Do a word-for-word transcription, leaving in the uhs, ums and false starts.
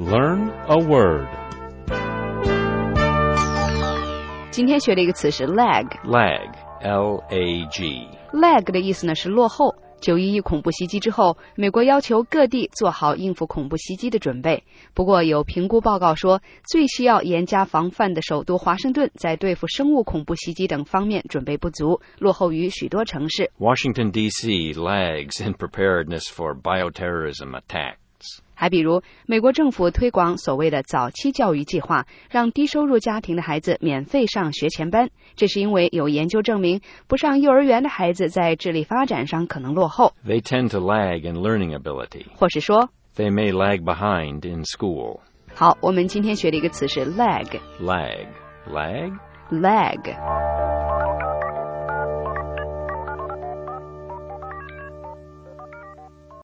Learn a word. 今天学的一个词是 lag. Lag, L A G. Lag 的意思呢是落后。九一一恐怖袭击之后，美国要求各地做好应付恐怖袭击的准备。不过有评估报告说，最需要严加防范的首都华盛顿在对付生物恐怖袭击等方面准备不足，落后于许多城市。 Washington, D C lags in preparedness for bioterrorism attacks. 还比如，美国政府推广所谓的早期教育计划，让低收入家庭的孩子免费上学前班。这是因为有研究证明，不上幼儿园的孩子在智力发展上可能落后。 They tend to lag in learning ability. 或是说 They may lag behind in school. 好，我们今天学的一个词是 lag. Lag. Lag? Lag